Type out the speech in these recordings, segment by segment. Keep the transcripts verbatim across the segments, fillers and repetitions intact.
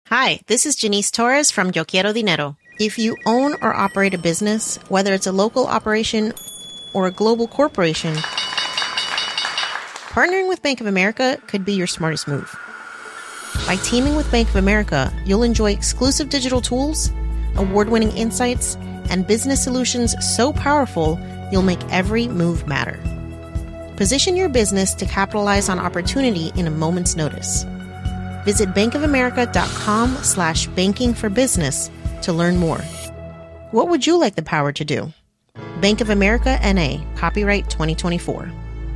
Hi, this is Janice Torres from Yo Quiero Dinero. If you own or operate a business, whether it's a local operation or a global corporation, partnering with Bank of America could be your smartest move. By teaming with Bank of America, you'll enjoy exclusive digital tools, award-winning insights, and business solutions so powerful, you'll make every move matter. Position your business to capitalize on opportunity in a moment's notice. Visit bankofamerica.com slash banking for business to learn more. What would you like the power to do? Bank of America N A, copyright twenty twenty-four.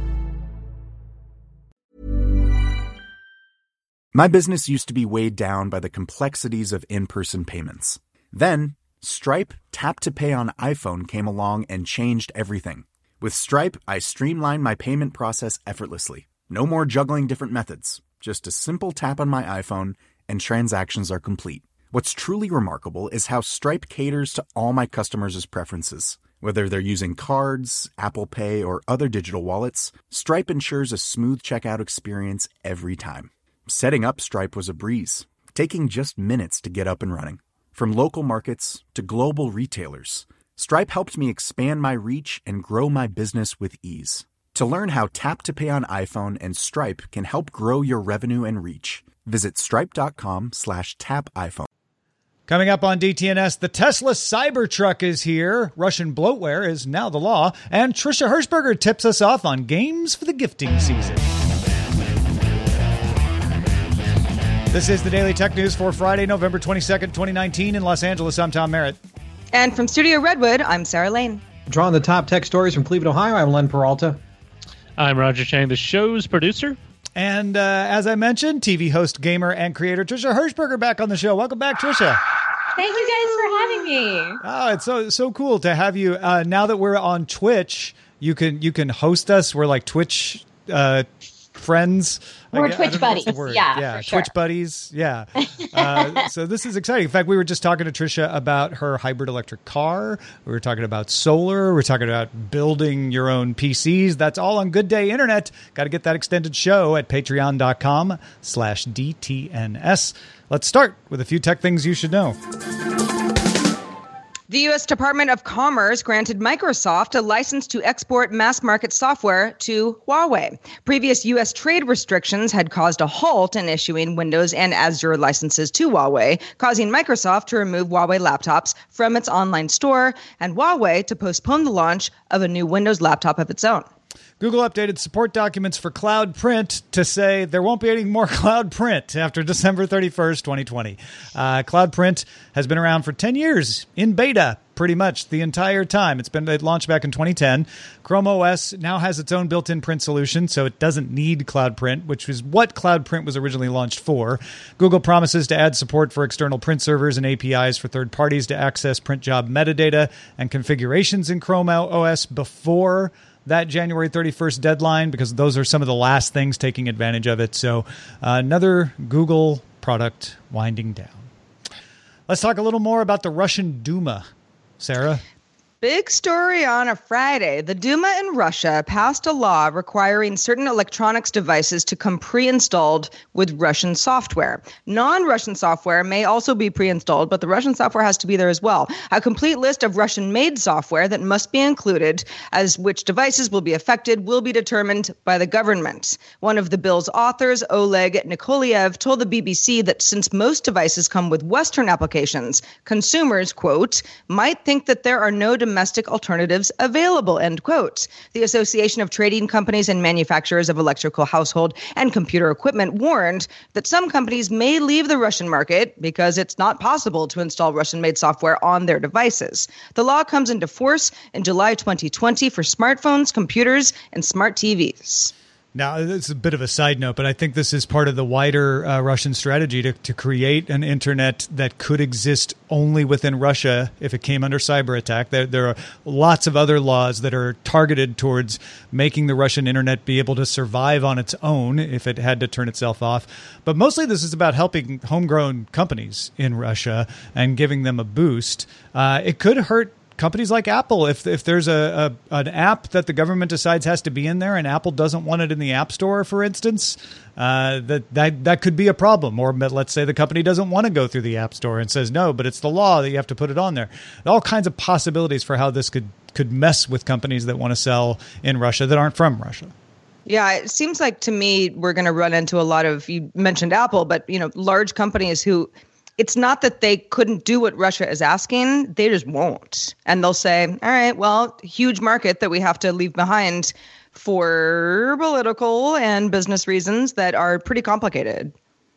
My business used to be weighed down by the complexities of in-person payments. Then, Stripe Tap to Pay on iPhone came along and changed everything. With Stripe, I streamlined my payment process effortlessly. No more juggling different methods. Just a simple tap on my iPhone and transactions are complete. What's truly remarkable is how Stripe caters to all my customers' preferences. Whether they're using cards, Apple Pay, or other digital wallets, Stripe ensures a smooth checkout experience every time. Setting up Stripe was a breeze, taking just minutes to get up and running. From local markets to global retailers, Stripe helped me expand my reach and grow my business with ease. To learn how Tap to Pay on iPhone and Stripe can help grow your revenue and reach, visit stripe.com slash tap iPhone. Coming up on D T N S, the Tesla Cybertruck is here, Russian bloatware is now the law, and Trisha Hirschberger tips us off on games for the gifting season. This is the Daily Tech News for Friday, November twenty-second, twenty nineteen in Los Angeles. I'm Tom Merritt. And from Studio Redwood, I'm Sarah Lane. Drawing the top tech stories from Cleveland, Ohio, I'm Len Peralta. I'm Roger Chang, the show's producer. And uh, as I mentioned, T V host, gamer, and creator Trisha Hirschberger back on the show. Welcome back, Trisha. Thank you guys for having me. Oh, it's so so cool to have you. Uh, now that we're on Twitch, you can you can host us. We're like Twitch uh, friends. We're I, Twitch I buddies. Yeah, yeah, for sure. Twitch buddies. Yeah. Uh, so this is exciting. In fact, we were just talking to Trisha about her hybrid electric car. We were talking about solar. We were talking about building your own P Cs. That's all on Good Day Internet. Got to get that extended show at patreon.com slash DTNS. Let's start with a few tech things you should know. The U S Department of Commerce granted Microsoft a license to export mass-market software to Huawei. Previous U S trade restrictions had caused a halt in issuing Windows and Azure licenses to Huawei, causing Microsoft to remove Huawei laptops from its online store and Huawei to postpone the launch of a new Windows laptop of its own. Google updated support documents for Cloud Print to say there won't be any more Cloud Print after December thirty-first, twenty twenty. Uh, Cloud Print has been around for ten years in beta, pretty much the entire time. It's been it launched back in twenty ten. Chrome O S now has its own built-in print solution, so it doesn't need Cloud Print, which is what Cloud Print was originally launched for. Google promises to add support for external print servers and A P Is for third parties to access print job metadata and configurations in Chrome O S before that January thirty-first deadline, because those are some of the last things taking advantage of it. So uh, another Google product winding down. Let's talk a little more about the Russian Duma. Sarah? Big story on a Friday. The Duma in Russia passed a law requiring certain electronics devices to come pre-installed with Russian software. Non-Russian software may also be pre-installed, but the Russian software has to be there as well. A complete list of Russian-made software that must be included, as which devices will be affected, will be determined by the government. One of the bill's authors, Oleg Nikoliev, told the B B C that since most devices come with Western applications, consumers, quote, might think that there are no domestic alternatives available, end quote. The Association of Trading Companies and Manufacturers of Electrical Household and Computer Equipment warned that some companies may leave the Russian market because it's not possible to install Russian-made software on their devices. The law comes into force in July twenty twenty for smartphones, computers, and smart T Vs. Now, it's a bit of a side note, but I think this is part of the wider uh, Russian strategy to, to create an internet that could exist only within Russia if it came under cyber attack. There, there are lots of other laws that are targeted towards making the Russian internet be able to survive on its own if it had to turn itself off. But mostly this is about helping homegrown companies in Russia and giving them a boost. Uh, it could hurt companies like Apple, if if there's a, a an app that the government decides has to be in there and Apple doesn't want it in the App Store, for instance, uh, that, that that could be a problem. Or let's say the company doesn't want to go through the App Store and says, no, but it's the law that you have to put it on there. All kinds of possibilities for how this could, could mess with companies that want to sell in Russia that aren't from Russia. Yeah, it seems like to me we're going to run into a lot of, you mentioned Apple, but you know, large companies who, it's not that they couldn't do what Russia is asking, they just won't. And they'll say, all right, well, huge market that we have to leave behind for political and business reasons that are pretty complicated.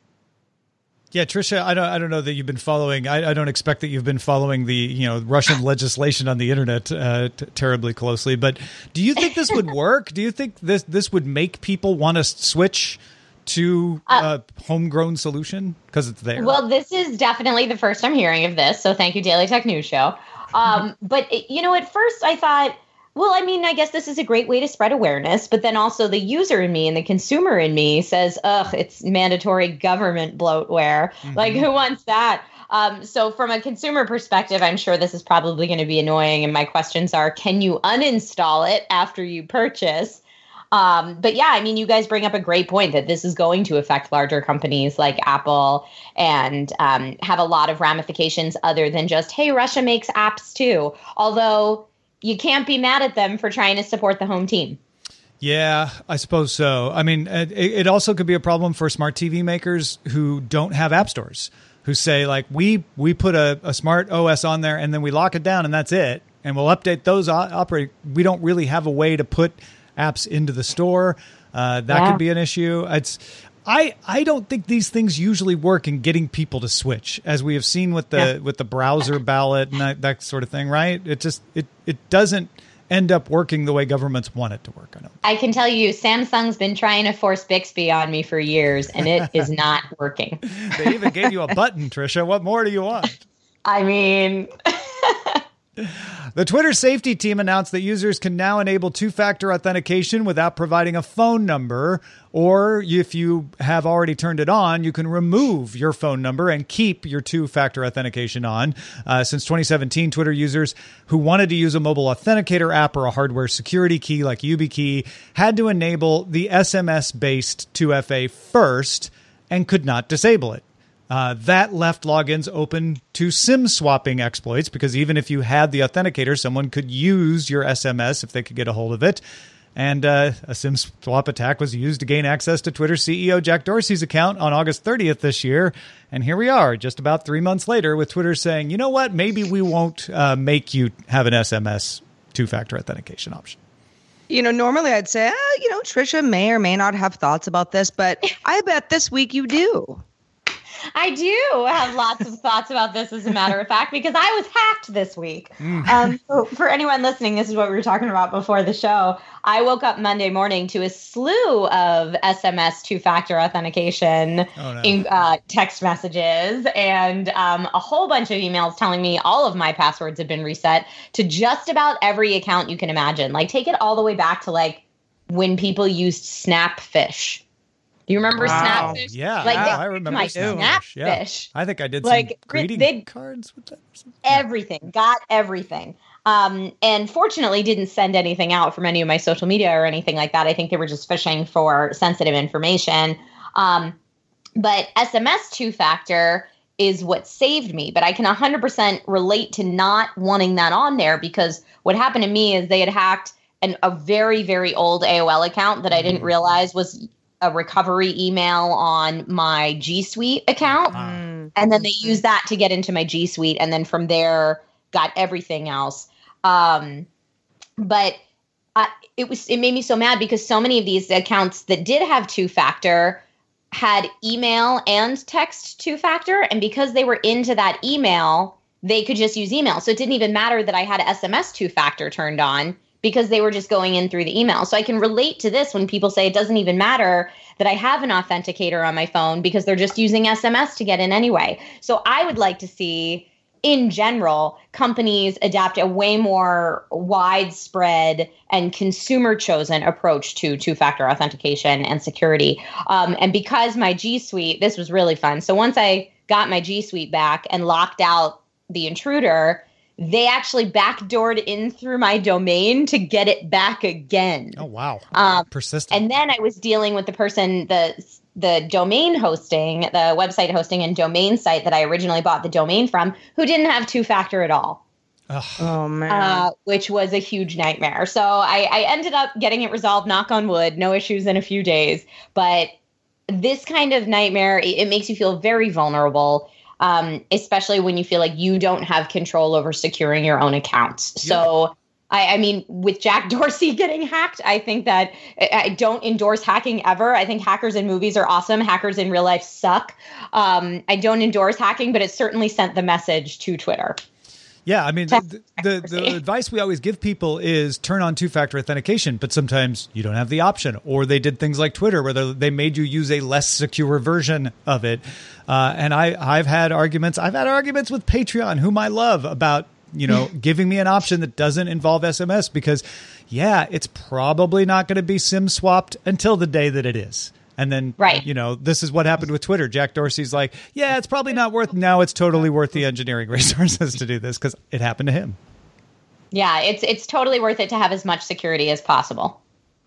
Yeah, Tricia, I don't I don't know that you've been following, I, I don't expect that you've been following the, you know, Russian legislation on the internet uh, t- terribly closely, but do you think this would work? Do you think this this would make people want to switch to a uh, homegrown solution because it's there? Well, this is definitely the first I'm hearing of this, so thank you, Daily Tech News Show. Um, but, it, you know, at first I thought, well, I mean, I guess this is a great way to spread awareness, but then also the user in me and the consumer in me says, ugh, it's mandatory government bloatware. Mm-hmm. Like, who wants that? Um, so from a consumer perspective, I'm sure this is probably going to be annoying. And my questions are, can you uninstall it after you purchase? Um, but yeah, I mean, you guys bring up a great point that this is going to affect larger companies like Apple and um, have a lot of ramifications other than just, hey, Russia makes apps too. Although you can't be mad at them for trying to support the home team. Yeah, I suppose so. I mean, it, it also could be a problem for smart T V makers who don't have app stores, who say, like, we we put a, a smart O S on there and then we lock it down and that's it. And we'll update those operate. We don't really have a way to put apps into the store. Uh, that yeah. could be an issue. It's I, I don't think these things usually work in getting people to switch, as we have seen with the yeah. with the browser ballot and that, that sort of thing, right? It just it it doesn't end up working the way governments want it to work. I know. I can tell you, Samsung's been trying to force Bixby on me for years, and it is not working. They even gave you a button, Tricia. What more do you want? I mean... The Twitter safety team announced that users can now enable two-factor authentication without providing a phone number, or if you have already turned it on, you can remove your phone number and keep your two-factor authentication on. Uh, since twenty seventeen, Twitter users who wanted to use a mobile authenticator app or a hardware security key like YubiKey had to enable the S M S-based two F A first and could not disable it. Uh, that left logins open to SIM swapping exploits, because even if you had the authenticator, someone could use your S M S if they could get a hold of it. And uh, a SIM swap attack was used to gain access to Twitter C E O Jack Dorsey's account on August thirtieth this year. And here we are, just about three months later, with Twitter saying, you know what, maybe we won't uh, make you have an S M S two-factor authentication option. You know, normally I'd say, ah, you know, Tricia may or may not have thoughts about this, but I bet this week you do. I do have lots of thoughts about this, as a matter of fact, because I was hacked this week. Mm. Um, so for anyone listening, this is what we were talking about before the show. I woke up Monday morning to a slew of S M S two-factor authentication oh, no. in, uh, text messages and um, a whole bunch of emails telling me all of my passwords have been reset to just about every account you can imagine. Like, take it all the way back to, like, when people used Snapfish. Do you remember wow. Snapfish? Yeah, like, yeah I remember my Snapfish. Snapfish. Yeah. I think I did like, some greeting they, cards with that. Everything. Got everything. Um, and fortunately didn't send anything out from any of my social media or anything like that. I think they were just phishing for sensitive information. Um, but S M S two-factor is what saved me. But I can one hundred percent relate to not wanting that on there, because what happened to me is they had hacked an, a very, very old A O L account that I didn't realize was a recovery email on my G Suite account. Mm. And then they used that to get into my G Suite. And then from there got everything else. Um, but I, it was, it made me so mad because so many of these accounts that did have two-factor had email and text two-factor. And because they were into that email, they could just use email. So it didn't even matter that I had S M S two-factor turned on, because they were just going in through the email. So I can relate to this when people say it doesn't even matter that I have an authenticator on my phone because they're just using S M S to get in anyway. So I would like to see, in general, companies adapt a way more widespread and consumer-chosen approach to two-factor authentication and security. Um, and because my G Suite, this was really fun. So once I got my G Suite back and locked out the intruder, they actually backdoored in through my domain to get it back again. Oh, wow. Um, Persistent. And then I was dealing with the person, the the domain hosting, the website hosting and domain site that I originally bought the domain from, who didn't have two-factor at all. Ugh. Oh, man. Uh, which was a huge nightmare. So I, I ended up getting it resolved, knock on wood, no issues in a few days. But this kind of nightmare, it, it makes you feel very vulnerable, um, especially when you feel like you don't have control over securing your own accounts. Yeah. So I, I mean, with Jack Dorsey getting hacked, I think that I don't endorse hacking ever. I think hackers in movies are awesome. Hackers in real life suck. Um, I don't endorse hacking, but it certainly sent the message to Twitter. Yeah, I mean, the, the, the advice we always give people is turn on two-factor authentication, but sometimes you don't have the option. Or they did things like Twitter where they made you use a less secure version of it. Uh, and I, I've had arguments. I've had arguments with Patreon, whom I love, about you know, giving me an option that doesn't involve S M S because, yeah, it's probably not going to be SIM swapped until the day that it is. And then, right. you know, this is what happened with Twitter. Jack Dorsey's like, yeah, it's probably not worth. Now it's totally worth the engineering resources to do this because it happened to him. Yeah, it's it's totally worth it to have as much security as possible.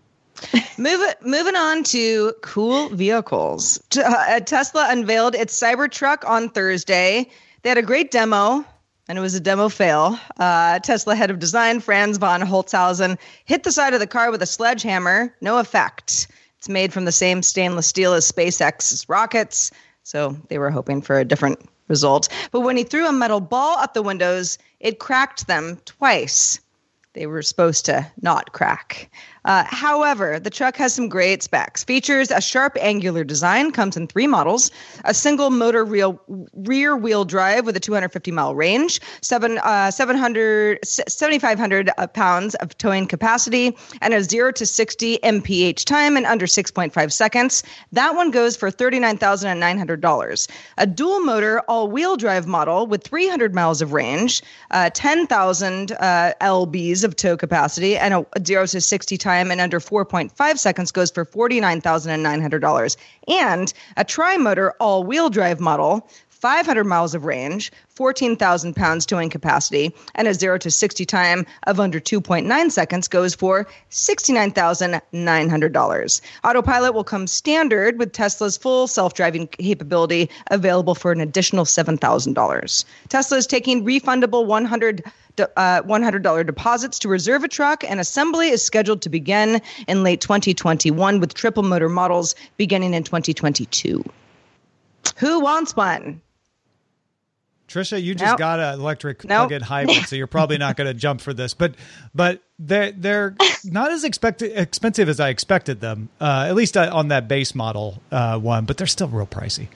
Move it, moving on to cool vehicles. T- uh, Tesla unveiled its Cybertruck on Thursday. They had a great demo. And it was a demo fail. Uh, Tesla head of design, Franz von Holzhausen, hit the side of the car with a sledgehammer. No effect. It's made from the same stainless steel as SpaceX's rockets. So they were hoping for a different result. But when he threw a metal ball at the windows, it cracked them twice. They were supposed to not crack. Uh, however, the truck has some great specs. Features a sharp angular design, comes in three models, a single motor real, rear wheel drive with a two hundred fifty mile range, seven, uh, seven hundred, seventy-five hundred pounds of towing capacity, and a zero to sixty M P H time in under six point five seconds. That one goes for thirty-nine thousand nine hundred dollars. A dual motor all wheel drive model with three hundred miles of range, uh, ten thousand uh, L Bs of tow capacity, and a, a zero to sixty time in under four point five seconds goes for forty-nine thousand nine hundred dollars. And a tri-motor all-wheel drive model, five hundred miles of range, fourteen thousand pounds towing capacity, and a zero to sixty time of under two point nine seconds goes for sixty-nine thousand nine hundred dollars. Autopilot will come standard with Tesla's full self-driving capability, available for an additional seven thousand dollars. Tesla is taking refundable one hundred Uh, one hundred dollars deposits to reserve a truck, and assembly is scheduled to begin in late twenty twenty-one with triple motor models beginning in twenty twenty-two. Who wants one? Trisha, you just nope. got an electric nope. plug-in hybrid, so you're probably not going to jump for this. But but they're, they're not as expected, expensive as I expected them, uh, at least on that base model uh, one, but they're still real pricey.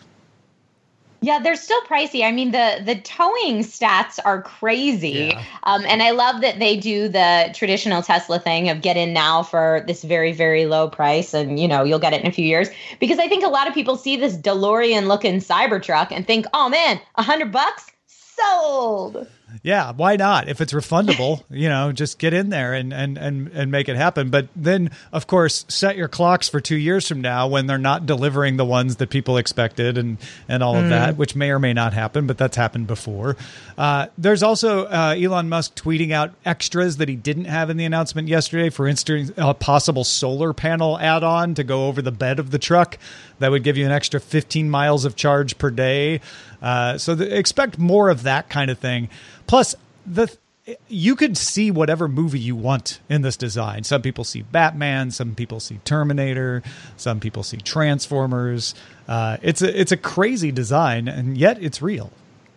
Yeah, they're still pricey. I mean, the the towing stats are crazy. Yeah. Um, and I love that they do the traditional Tesla thing of get in now for this very, very low price. And, you know, you'll get it in a few years. Because I think a lot of people see this DeLorean looking Cybertruck and think, oh, man, a hundred bucks? Sold. Yeah, why not? If it's refundable, you know, just get in there and, and, and, and make it happen. But then, of course, set your clocks for two years from now when they're not delivering the ones that people expected and, and all mm. of that, which may or may not happen, but that's happened before. Uh, there's also uh, Elon Musk tweeting out extras that he didn't have in the announcement yesterday. For instance, a possible solar panel add-on to go over the bed of the truck that would give you an extra fifteen miles of charge per day. Uh, so the, expect more of that kind of thing. Plus, the you could see whatever movie you want in this design. Some people see Batman, some people see Terminator, some people see Transformers. Uh, it's a it's a crazy design, and yet it's real.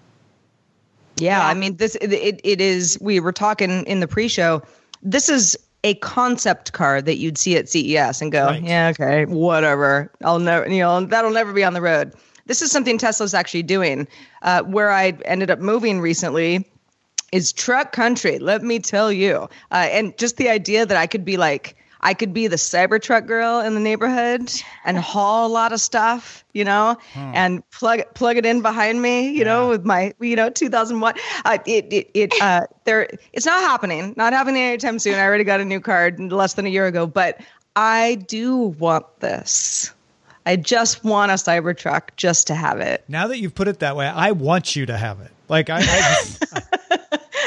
Yeah, I mean, this it it is. We were talking in the pre-show. This is a concept car that you'd see at C E S and go, right. yeah, okay, whatever. I'll never, you know, that'll never be on the road. This is something Tesla's actually doing. Uh, where I ended up moving recently is truck country. Let me tell you. Uh, and just the idea that I could be like, I could be the Cybertruck girl in the neighborhood and haul a lot of stuff, you know, hmm. and plug plug it in behind me, you yeah. know, with my, you know, two thousand watt. Uh, it it it uh, there. It's not happening. Not happening anytime soon. I already got a new card less than a year ago, but I do want this. I just want a Cybertruck just to have it. Now that you've put it that way, I want you to have it. Like I. I, just, I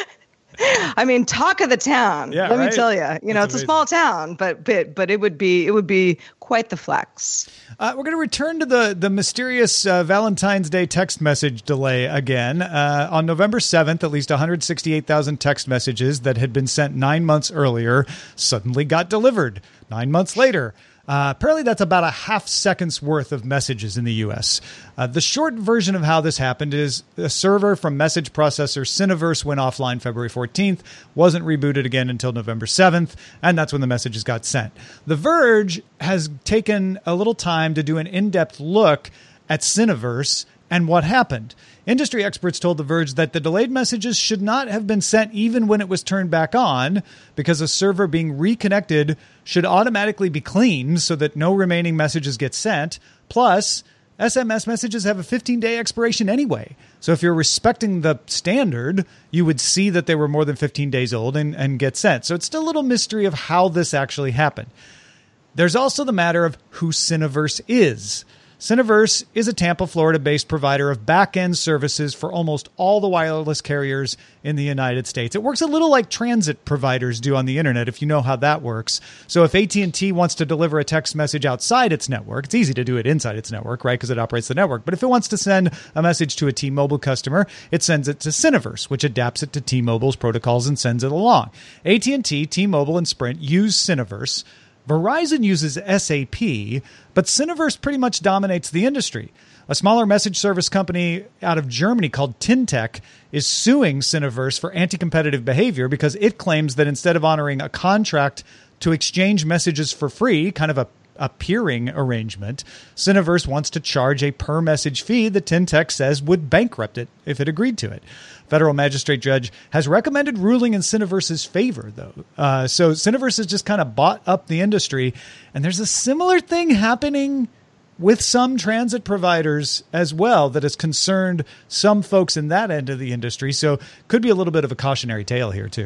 I mean, talk of the town. Yeah, let right? me tell you. You know, That's it's amazing. a small town, but but but it would be it would be quite the flex. Uh, we're going to return to the the mysterious uh, Valentine's Day text message delay again. Uh, on November seventh, at least one hundred sixty-eight thousand text messages that had been sent nine months earlier suddenly got delivered nine months later. Uh, apparently, that's about a half second's worth of messages in the U S. Uh, the short version of how this happened is a server from message processor Cineverse went offline February fourteenth, wasn't rebooted again until November seventh, and that's when the messages got sent. The Verge has taken a little time to do an in-depth look at Cineverse and what happened. Industry experts told The Verge that the delayed messages should not have been sent even when it was turned back on, because a server being reconnected should automatically be cleaned so that no remaining messages get sent. Plus, S M S messages have a fifteen-day expiration anyway. So if you're respecting the standard, you would see that they were more than fifteen days old and, and get sent. So it's still a little mystery of how this actually happened. There's also the matter of who Cineverse is. Cineverse is a Tampa, Florida-based provider of back-end services for almost all the wireless carriers in the United States. It works a little like transit providers do on the internet, if you know how that works. So if A T and T wants to deliver a text message outside its network, it's easy to do it inside its network, right, because it operates the network. But if it wants to send a message to a T-Mobile customer, it sends it to Cineverse, which adapts it to T-Mobile's protocols and sends it along. A T and T, T-Mobile, and Sprint use Cineverse. Verizon uses S A P, but Cineverse pretty much dominates the industry. A smaller message service company out of Germany called Tintec is suing Cineverse for anti-competitive behavior because it claims that instead of honoring a contract to exchange messages for free, kind of a a peering arrangement, Cineverse wants to charge a per-message fee that Tintec says would bankrupt it if it agreed to it. Federal magistrate judge has recommended ruling in Cineverse's favor, though. Uh, so Cineverse has just kind of bought up the industry, and there's a similar thing happening with some transit providers as well that has concerned some folks in that end of the industry. So could be a little bit of a cautionary tale here, too.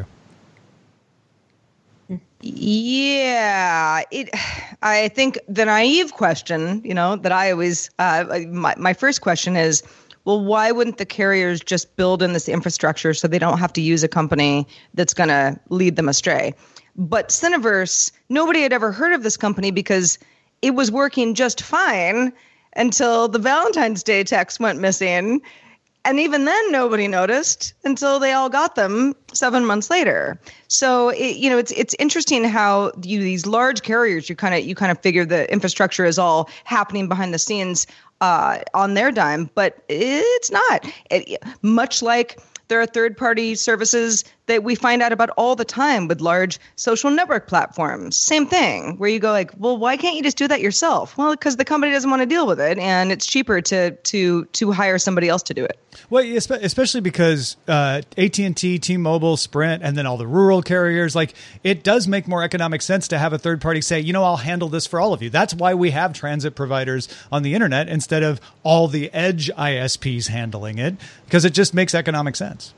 Yeah, it. I think the naive question, you know, that I always, uh, my my first question is, well, why wouldn't the carriers just build in this infrastructure so they don't have to use a company that's going to lead them astray? But Cineverse, nobody had ever heard of this company because it was working just fine until the Valentine's Day text went missing. And even then, nobody noticed until they all got them seven months later. So, it, you know, it's it's interesting how you these large carriers, you kind of you kind of figure the infrastructure is all happening behind the scenes uh, on their dime, but it's not. It, much like there are third-party services that we find out about all the time with large social network platforms. Same thing, where you go like, well, why can't you just do that yourself? Well, because the company doesn't want to deal with it, and it's cheaper to to to hire somebody else to do it. Well, especially because uh, A T and T, T-Mobile, Sprint, and then all the rural carriers, like it does make more economic sense to have a third party say, you know, I'll handle this for all of you. That's why we have transit providers on the internet instead of all the edge I S Ps handling it, because it just makes economic sense.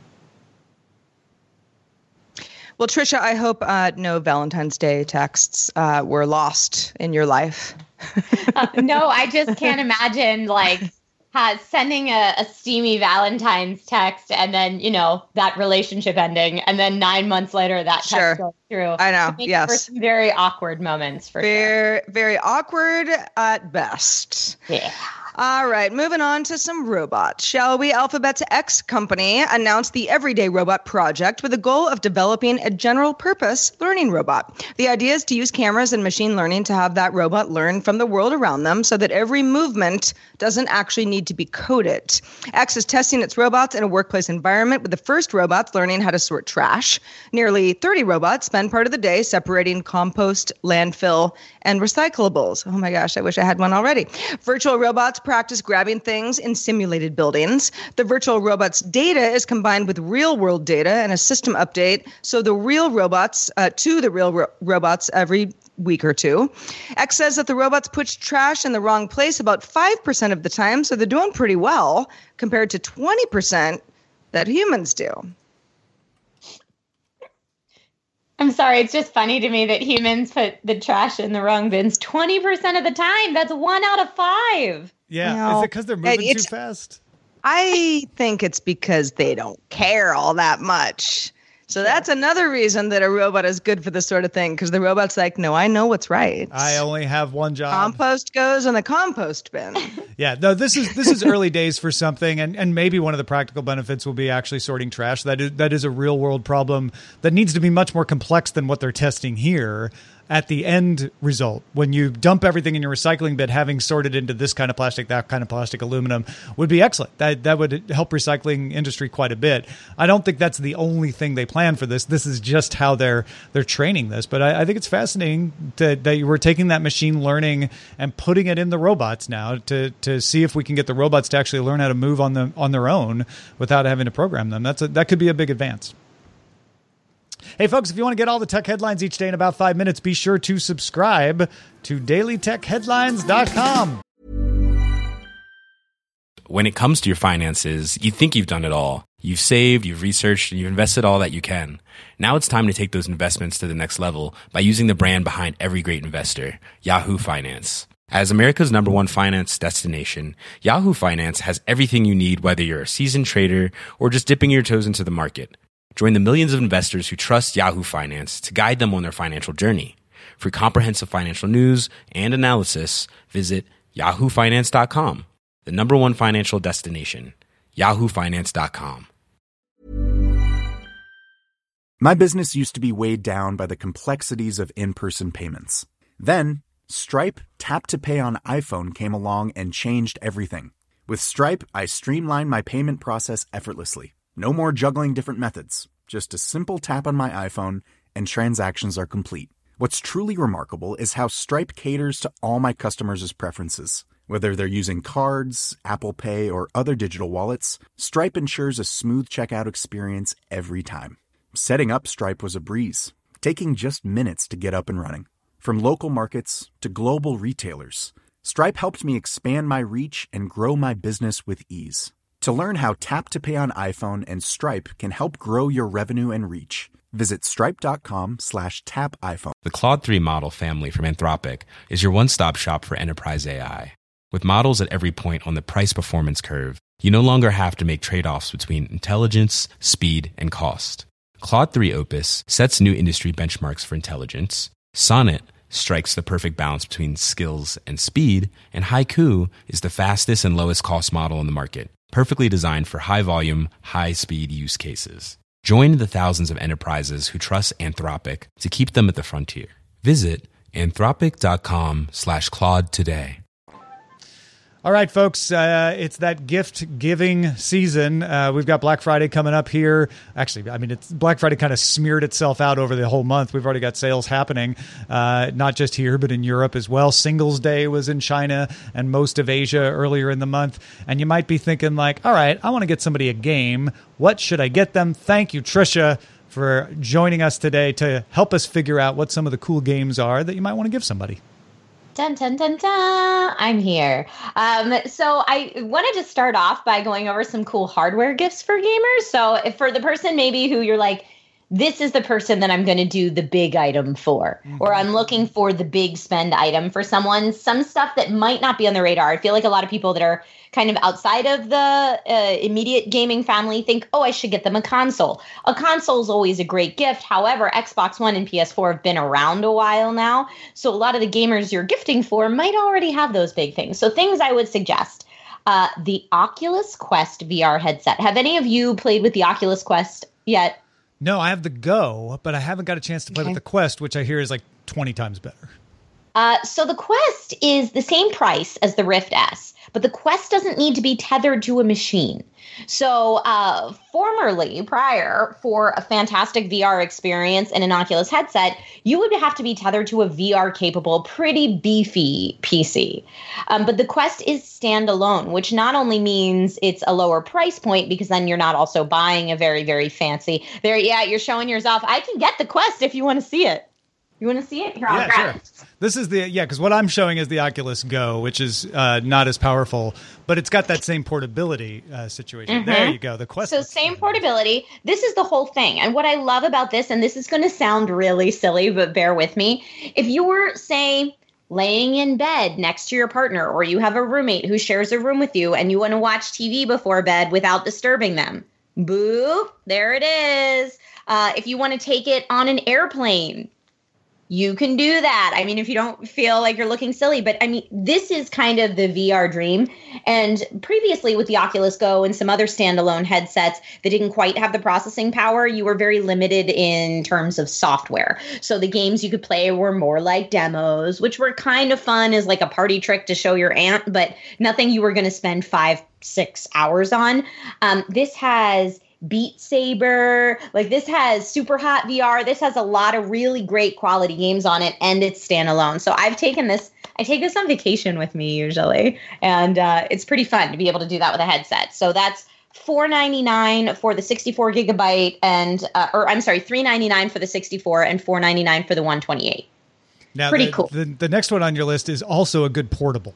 Well, Trisha, I hope uh, no Valentine's Day texts uh, were lost in your life. uh, no, I just can't imagine like has sending a, a steamy Valentine's text and then, you know, that relationship ending. And then nine months later, that text Sure. goes through. I know. It makes Yes. For some very awkward moments for Very, very awkward at best. sure. Yeah. All right, moving on to some robots, shall we? Alphabet's X company announced the Everyday Robot project with the goal of developing a general-purpose learning robot. The idea is to use cameras and machine learning to have that robot learn from the world around them so that every movement doesn't actually need to be coded. X is testing its robots in a workplace environment with the first robots learning how to sort trash. Nearly thirty robots spend part of the day separating compost, landfill, and recyclables. Oh my gosh, I wish I had one already. Virtual robots practice grabbing things in simulated buildings. The virtual robot's data is combined with real-world data and a system update, so the real robots uh, to the real ro- robots every week or two. X says that the robots put trash in the wrong place about five percent of the time, so they're doing pretty well compared to twenty percent that humans do. I'm sorry. It's just funny to me that humans put the trash in the wrong bins twenty percent of the time. That's one out of five. Yeah. You know, Is it because they're moving it's- too fast? I think it's because they don't care all that much. So that's another reason that a robot is good for this sort of thing, because the robot's like, no, I know what's right. I only have one job. Compost goes in the compost bin. Yeah, no, this is this is early days for something, and, and maybe one of the practical benefits will be actually sorting trash. That is, that is a real world problem that needs to be much more complex than what they're testing here. At the end result, when you dump everything in your recycling bin, having sorted into this kind of plastic, that kind of plastic, aluminum, would be excellent. That that would help recycling industry quite a bit. I don't think that's the only thing they plan for this. This is just how they're they're training this. But I, I think it's fascinating to, that we're taking that machine learning and putting it in the robots now to to see if we can get the robots to actually learn how to move on them on their own without having to program them. That's a, that could be a big advance. Hey, folks, if you want to get all the tech headlines each day in about five minutes, be sure to subscribe to daily tech headlines dot com. When it comes to your finances, you think you've done it all. You've saved, you've researched, and you've invested all that you can. Now it's time to take those investments to the next level by using the brand behind every great investor, Yahoo Finance. As America's number one finance destination, Yahoo Finance has everything you need, whether you're a seasoned trader or just dipping your toes into the market. Join the millions of investors who trust Yahoo Finance to guide them on their financial journey. For comprehensive financial news and analysis, visit yahoo finance dot com, the number one financial destination, yahoo finance dot com. My business used to be weighed down by the complexities of in-person payments. Then, Stripe Tap to Pay on iPhone came along and changed everything. With Stripe, I streamlined my payment process effortlessly. No more juggling different methods. Just a simple tap on my iPhone and transactions are complete. What's truly remarkable is how Stripe caters to all my customers' preferences. Whether they're using cards, Apple Pay, or other digital wallets, Stripe ensures a smooth checkout experience every time. Setting up Stripe was a breeze, taking just minutes to get up and running. From local markets to global retailers, Stripe helped me expand my reach and grow my business with ease. To learn how Tap to Pay on iPhone and Stripe can help grow your revenue and reach, visit stripe.com slash tap iPhone. The Claude three model family from Anthropic is your one-stop shop for enterprise A I. With models at every point on the price-performance curve, you no longer have to make trade-offs between intelligence, speed, and cost. Claude three Opus sets new industry benchmarks for intelligence. Sonnet strikes the perfect balance between skills and speed. And Haiku is the fastest and lowest cost model in the market, perfectly designed for high-volume, high-speed use cases. Join the thousands of enterprises who trust Anthropic to keep them at the frontier. Visit anthropic.com slash Claude today. All right, folks, uh, it's that gift-giving season. Uh, we've got Black Friday coming up here. Actually, I mean, it's, Black Friday kind of smeared itself out over the whole month. We've already got sales happening, uh, not just here, but in Europe as well. Singles Day was in China and most of Asia earlier in the month. And you might be thinking like, all right, I want to get somebody a game. What should I get them? Thank you, Trisha, for joining us today to help us figure out what some of the cool games are that you might want to give somebody. Dun, dun, dun, dun. I'm here. Um, so I wanted to start off by going over some cool hardware gifts for gamers. So if for the person maybe who you're like, this is the person that I'm going to do the big item for, mm-hmm. or I'm looking for the big spend item for someone, some stuff that might not be on the radar. I feel like a lot of people that are kind of outside of the uh, immediate gaming family think, oh, I should get them a console. A console is always a great gift. However, Xbox One and P S four have been around a while now. So a lot of the gamers you're gifting for might already have those big things. So things I would suggest, uh, the Oculus Quest V R headset. Have any of you played with the Oculus Quest yet? No, I have the Go, but I haven't got a chance to play okay. with the Quest, which I hear is like twenty times better. Uh, so the Quest is the same price as the Rift S, but the Quest doesn't need to be tethered to a machine. So uh, formerly, prior, for a fantastic V R experience in an Oculus headset, you would have to be tethered to a V R-capable, pretty beefy P C. Um, but the Quest is standalone, which not only means it's a lower price point, because then you're not also buying a very, very fancy, very, yeah, you're showing yours off. I can get the Quest if you want to see it. You want to see it? Here, I'll yeah, sure. This is the, yeah, because what I'm showing is the Oculus Go, which is uh, not as powerful, but it's got that same portability uh, situation. Mm-hmm. There you go. The Quest. So same portability. This is the whole thing. And what I love about this, and this is going to sound really silly, but bear with me. If you were, say, laying in bed next to your partner, or you have a roommate who shares a room with you and you want to watch T V before bed without disturbing them, Boop, there it is. Uh, if you want to take it on an airplane, you can do that. I mean, if you don't feel like you're looking silly, but I mean, this is kind of the V R dream. And previously with the Oculus Go and some other standalone headsets that didn't quite have the processing power, you were very limited in terms of software. So the games you could play were more like demos, which were kind of fun as like a party trick to show your aunt, but nothing you were going to spend five, six hours on. Um, this has Beat Saber, like this has Super Hot V R. This has a lot of really great quality games on it, and it's standalone. So I've taken this, I take this on vacation with me usually, and uh, it's pretty fun to be able to do that with a headset. So that's four ninety-nine for the sixty-four gigabyte, and uh, or I'm sorry, three ninety-nine for the sixty-four and four ninety-nine for the one twenty-eight. Now, pretty the, cool. The, the next one on your list is also a good portable.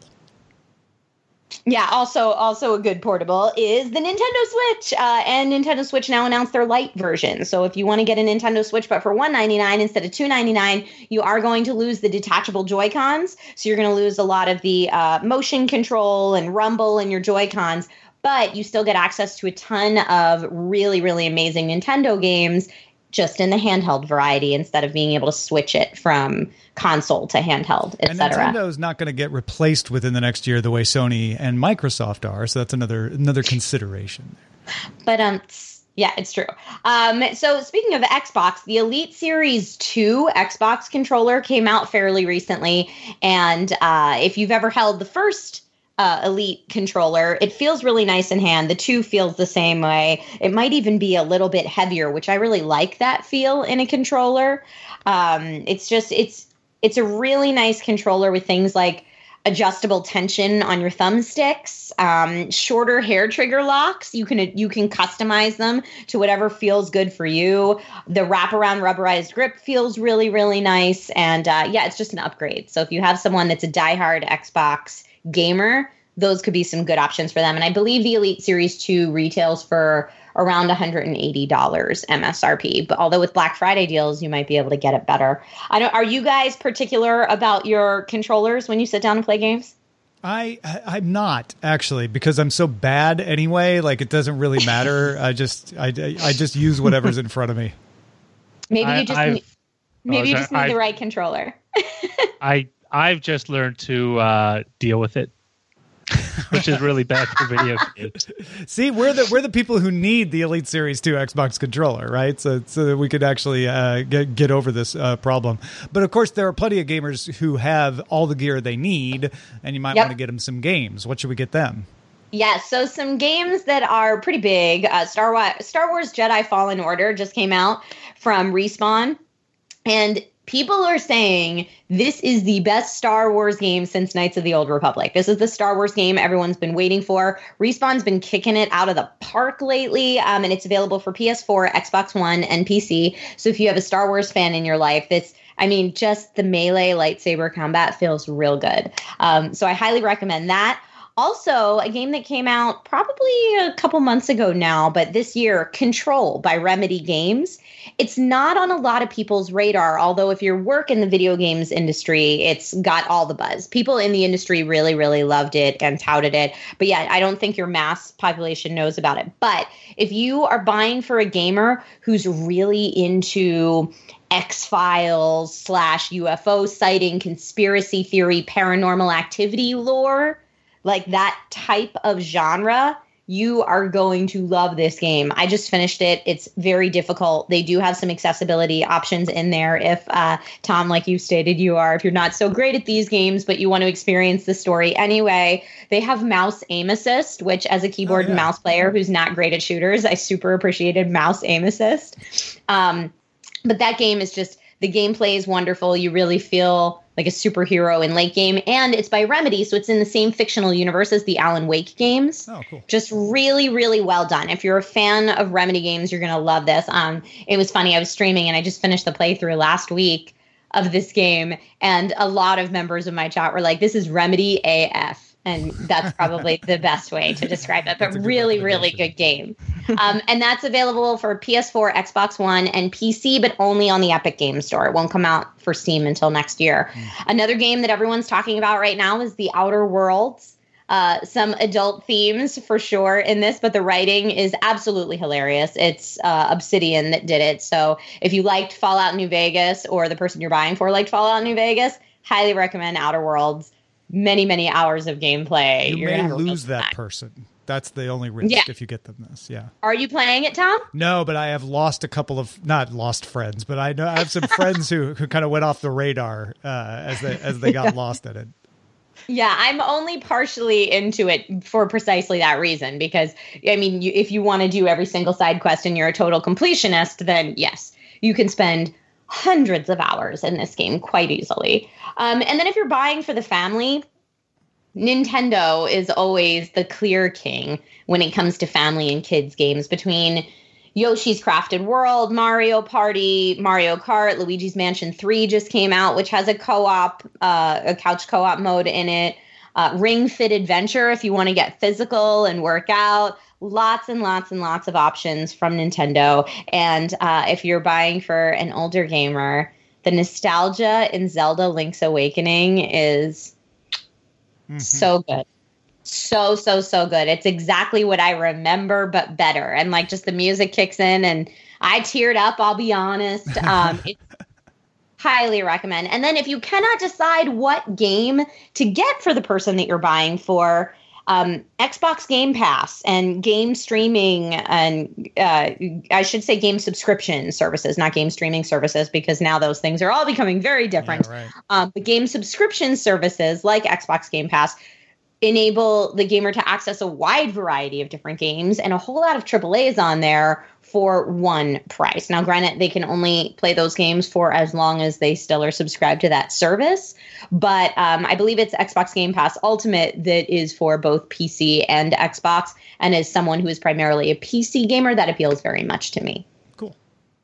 Yeah, also also a good portable is the Nintendo Switch. Uh, and Nintendo Switch now announced their Lite version. So if you want to get a Nintendo Switch, but for one ninety-nine instead of two ninety-nine, you are going to lose the detachable Joy-Cons. So you're going to lose a lot of the uh, motion control and rumble in your Joy-Cons. But you still get access to a ton of really, really amazing Nintendo games just in the handheld variety instead of being able to switch it from console to handheld, et cetera. And Nintendo's not going to get replaced within the next year the way Sony and Microsoft are, so that's another another consideration there. But um, yeah, it's true. Um, so speaking of the Xbox, the Elite Series two Xbox controller came out fairly recently, and uh, if you've ever held the first Uh, Elite controller, it feels really nice in hand. The two feels the same way. It might even be a little bit heavier, which I really like that feel in a controller. Um, it's just it's it's a really nice controller with things like adjustable tension on your thumbsticks, um, shorter hair trigger locks. You can you can customize them to whatever feels good for you. The wraparound rubberized grip feels really really nice, and uh, yeah, it's just an upgrade. So if you have someone that's a diehard Xbox gamer, those could be some good options for them. And I believe the Elite Series two retails for around one hundred eighty dollars M S R P. But although with Black Friday deals, you might be able to get it better. I don't. Are you guys particular about your controllers when you sit down and play games? I I'm not actually, because I'm so bad anyway. Like it doesn't really matter. I just I, I just use whatever's in front of me. Maybe I, you just I've, need, maybe you oh, just need I've, the right controller. I I've just learned to uh, deal with it, which is really bad for video games. See, we're the we're the people who need the Elite Series two Xbox controller, right? So so that we could actually uh, get get over this uh, problem. But of course, there are plenty of gamers who have all the gear they need, and you might Yep. want to get them some games. What should we get them? Yeah, so some games that are pretty big. Uh, Star Wars, Star Wars Jedi Fallen Order just came out from Respawn, and people are saying this is the best Star Wars game since Knights of the Old Republic. This is the Star Wars game everyone's been waiting for. Respawn's been kicking it out of the park lately, um, and it's available for P S four, Xbox One, and P C. So if you have a Star Wars fan in your life, that's, I mean, just the melee lightsaber combat feels real good. Um, so I highly recommend that. Also, a game that came out probably a couple months ago now, but this year, Control by Remedy Games. It's not on a lot of people's radar, although if you work in the video games industry, it's got all the buzz. People in the industry really, really loved it and touted it. But yeah, I don't think your mass population knows about it. But if you are buying for a gamer who's really into X-Files slash U F O sighting, conspiracy theory, paranormal activity lore, like that type of genre, you are going to love this game. I just finished it. It's very difficult. They do have some accessibility options in there. If, uh, Tom, like you stated, you are, if you're not so great at these games, but you want to experience the story anyway, they have mouse aim assist, which as a keyboard oh, yeah. and mouse player who's not great at shooters, I super appreciated mouse aim assist. Um, but that game is just, the gameplay is wonderful. You really feel like a superhero in late game, and it's by Remedy, so it's in the same fictional universe as the Alan Wake games. Oh, cool. Just really, really well done. If you're a fan of Remedy games, you're going to love this. Um, it was funny. I was streaming, and I just finished the playthrough last week of this game, and a lot of members of my chat were like, this is Remedy A F. And that's probably the best way to describe it. But really, really good game. Um, and that's available for P S four, Xbox One, and P C, but only on the Epic Games Store. It won't come out for Steam until next year. Mm. Another game that everyone's talking about right now is The Outer Worlds. uh, some adult themes for sure in this, but the writing is absolutely hilarious. It's uh, Obsidian that did it. So if you liked Fallout New Vegas, or the person you're buying for liked Fallout New Vegas, highly recommend Outer Worlds. Many, many hours of gameplay. You You're may gonna lose that back. person. That's the only risk Yeah. if you get them this. Yeah. Are you playing it, Tom? No, but I have lost a couple of, not lost friends, but I know I have some friends who, who kind of went off the radar uh, as they as they got yeah. lost in it. Yeah, I'm only partially into it for precisely that reason, because, I mean, you, if you want to do every single side quest and you're a total completionist, then yes, you can spend hundreds of hours in this game quite easily. Um, and then if you're buying for the family, Nintendo is always the clear king when it comes to family and kids games. Between Yoshi's Crafted World, Mario Party, Mario Kart, Luigi's Mansion three just came out, which has a co-op, uh, a couch co-op mode in it. Uh, Ring Fit Adventure, if you want to get physical and work out. Lots and lots and lots of options from Nintendo. And uh, if you're buying for an older gamer, the nostalgia in Zelda Link's Awakening is mm-hmm. so good. So, so, so good. It's exactly what I remember, but better. And like just the music kicks in and I teared up, I'll be honest. Um, it's highly recommend. And then if you cannot decide what game to get for the person that you're buying for, um, Xbox Game Pass and game streaming and uh, I should say game subscription services, not game streaming services, because now those things are all becoming very different. Yeah, right. Um, but game subscription services like Xbox Game Pass enable the gamer to access a wide variety of different games and a whole lot of triple A's on there for one price. Now, granted, they can only play those games for as long as they still are subscribed to that service. But um, I believe it's Xbox Game Pass Ultimate that is for both P C and Xbox. And as someone who is primarily a P C gamer, that appeals very much to me. Cool.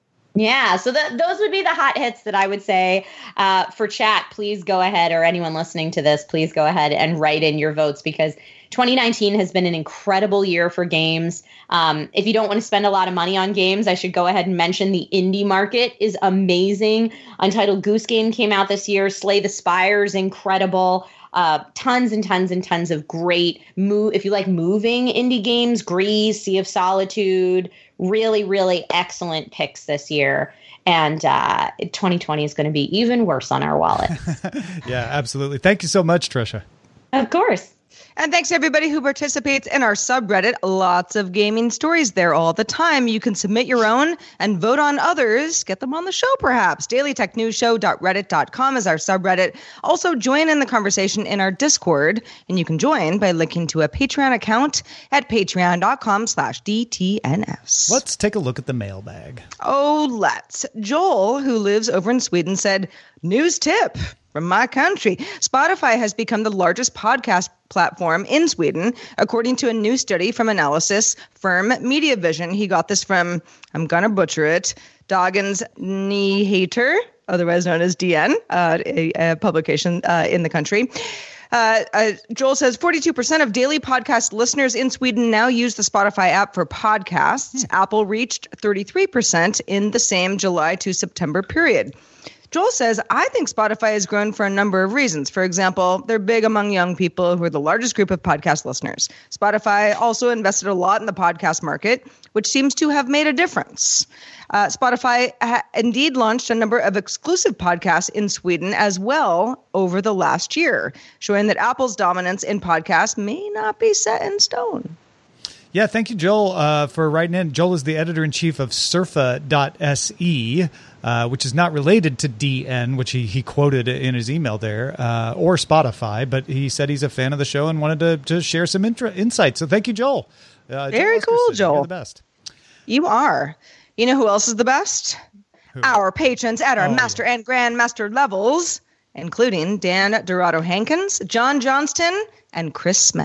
Yeah, so the, those would be the hot hits that I would say. Uh, for chat, please go ahead, or anyone listening to this, please go ahead and write in your votes, because twenty nineteen has been an incredible year for games. Um, if you don't want to spend a lot of money on games, I should go ahead and mention the indie market is amazing. Untitled Goose Game came out this year. Slay the Spire is incredible. Uh, tons and tons and tons of great move. If you like moving indie games, Grease, Sea of Solitude, really, really excellent picks this year. And uh, twenty twenty is going to be even worse on our wallet. Yeah, absolutely. Thank you so much, Trisha. Of course. And thanks to everybody who participates in our subreddit. Lots of gaming stories there all the time. You can submit your own and vote on others. Get them on the show, perhaps. daily tech news show dot reddit dot com is our subreddit. Also, join in the conversation in our Discord. And you can join by linking to a Patreon account at patreon dot com slash D T N S. Let's take a look at the mailbag. Oh, let's. Joel, who lives over in Sweden, said, news tip from my country. Spotify has become the largest podcast platform in Sweden, according to a new study from analysis firm MediaVision. He got this from, I'm going to butcher it, Dagens Nyheter, otherwise known as D N, uh, a, a publication uh, in the country. Uh, uh, Joel says forty-two percent of daily podcast listeners in Sweden now use the Spotify app for podcasts. Hmm. Apple reached thirty-three percent in the same July to September period. Joel says, I think Spotify has grown for a number of reasons. For example, they're big among young people who are the largest group of podcast listeners. Spotify also invested a lot in the podcast market, which seems to have made a difference. Uh, Spotify ha- indeed launched a number of exclusive podcasts in Sweden as well over the last year, showing that Apple's dominance in podcasts may not be set in stone. Yeah, thank you, Joel, uh, for writing in. Joel is the editor-in-chief of surfa dot S E, uh, which is not related to D N, which he, he quoted in his email there, uh, or Spotify, but he said he's a fan of the show and wanted to, to share some intra- insights. So thank you, Joel. Uh, Very Joel cool, Joel. You're the best. You are. You know who else is the best? Who? Our patrons at our oh, Master yeah. and Grandmaster levels, including Dan Dorado Hankins, John Johnston, and Chris Smith.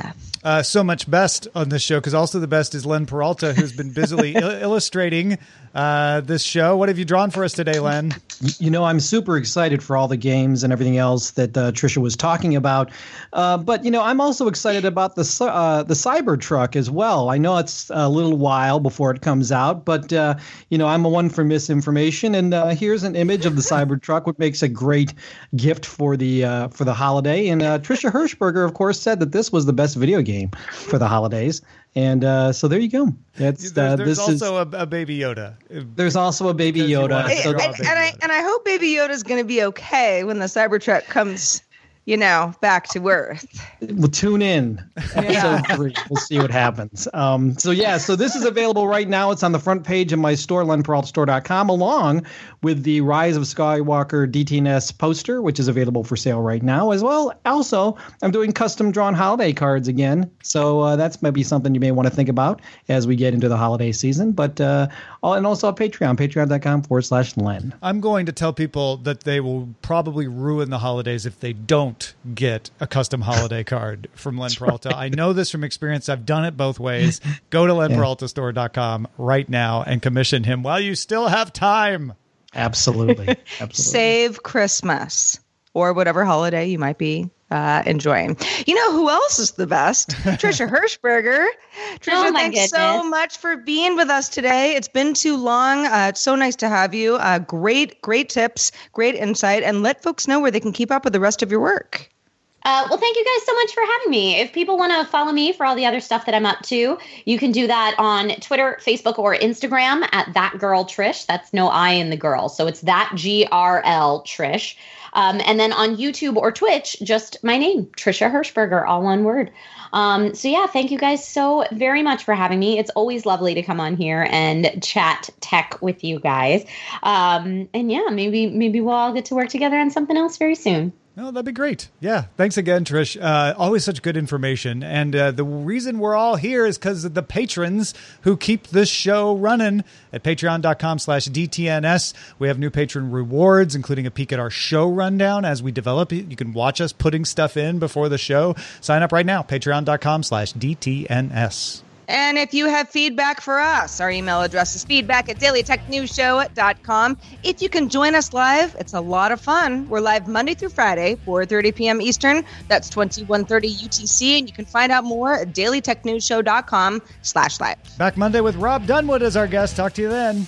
uh, so much best on this show, because also the best is Len Peralta, who's been busily il- illustrating uh, this show. What have you drawn for us today, Len? You know, I'm super excited for all the games and everything else that uh, Trisha was talking about. Uh, but, you know, I'm also excited about the uh, the Cybertruck as well. I know it's a little while before it comes out, but, uh, you know, I'm a one for misinformation. And uh, here's an image of the Cybertruck, which makes a great gift for the uh, for the holiday. And uh, Trisha Hirschberger, of course, said that this was the best video game for the holidays. And uh, so there you go. That's, there's uh, there's this also is, a, a Baby Yoda. There's also a Baby Yoda. Hey, So- and, and I and I hope Baby Yoda's going to be okay when the Cybertruck comes, you know, back to Earth. We'll tune in. Episode three. We'll see what happens. Um, so yeah, so this is available right now. It's on the front page of my store, len peralta store dot com, along with the Rise of Skywalker D T N S poster, which is available for sale right now as well. Also, I'm doing custom drawn holiday cards again. So uh, that's maybe something you may want to think about as we get into the holiday season. But uh, and also on Patreon, patreon dot com forward slash Len. I'm going to tell people that they will probably ruin the holidays if they don't get a custom holiday card from Len Peralta. Right. I know this from experience. I've done it both ways. Go to len peralta store dot com right now and commission him while you still have time. Absolutely. Absolutely. Save Christmas or whatever holiday you might be uh, enjoying. You know who else is the best? Trisha Hirschberger. Trisha, Oh, my thanks so goodness. much for being with us today. It's been too long. Uh, it's so nice to have you. Uh, great, great tips, great insight, and let folks know where they can keep up with the rest of your work. Uh, well, thank you guys so much for having me. If people want to follow me for all the other stuff that I'm up to, you can do that on Twitter, Facebook, or Instagram at That Girl Trish. That's no I in the girl. So it's that G R L Trish. Um, and then on YouTube or Twitch, just my name, Trisha Hirschberger, all one word. Um, so yeah, thank you guys so very much for having me. It's always lovely to come on here and chat tech with you guys. Um, and yeah, maybe maybe we'll all get to work together on something else very soon. No, that'd be great. Yeah. Thanks again, Trish. Uh, always such good information. And uh, the reason we're all here is because of the patrons who keep this show running at patreon dot com slash D T N S. We have new patron rewards, including a peek at our show rundown as we develop it. You can watch us putting stuff in before the show. Sign up right now, patreon dot com slash D T N S. And if you have feedback for us, our email address is feedback at daily tech news show dot com. If you can join us live, it's a lot of fun. We're live Monday through Friday, four thirty p.m. Eastern. That's twenty-one thirty U T C. And you can find out more at daily tech news show dot com slash live. Back Monday with Rob Dunwood as our guest. Talk to you then.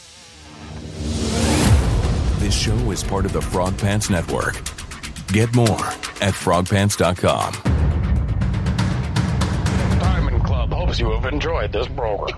This show is part of the Frog Pants Network. Get more at frog pants dot com. Hopes you have enjoyed this program.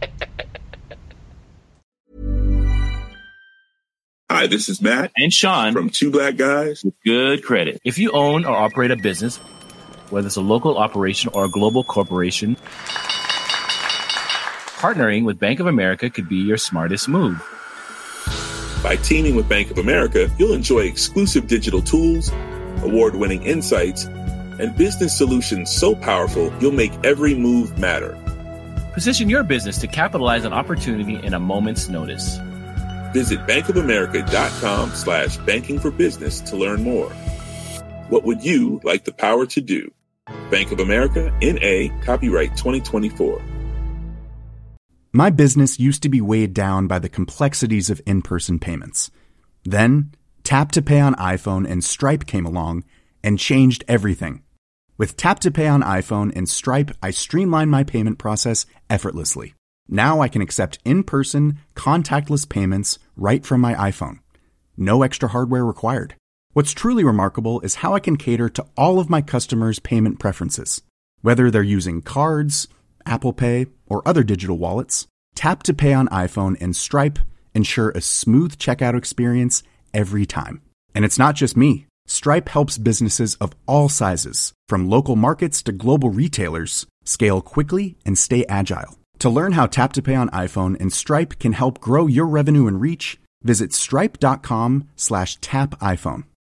Hi, this is Matt and Sean from Two Black Guys with Good Credit. If you own or operate a business, whether it's a local operation or a global corporation, partnering with Bank of America could be your smartest move. By teaming with Bank of America, you'll enjoy exclusive digital tools, award-winning insights, and business solutions so powerful, you'll make every move matter. Position your business to capitalize on opportunity in a moment's notice. Visit bankofamerica.com slash banking for business to learn more. What would you like the power to do? Bank of America, N A, copyright twenty twenty-four. My business used to be weighed down by the complexities of in-person payments. Then, Tap to Pay on iPhone and Stripe came along and changed everything. With Tap to Pay on iPhone and Stripe, I streamlined my payment process effortlessly. Now I can accept in-person, contactless payments right from my iPhone. No extra hardware required. What's truly remarkable is how I can cater to all of my customers' payment preferences. Whether they're using cards, Apple Pay, or other digital wallets, Tap to Pay on iPhone and Stripe ensure a smooth checkout experience every time. And it's not just me. Stripe helps businesses of all sizes, from local markets to global retailers, scale quickly and stay agile. To learn how Tap to Pay on iPhone and Stripe can help grow your revenue and reach, visit stripe dot com slash tap iPhone.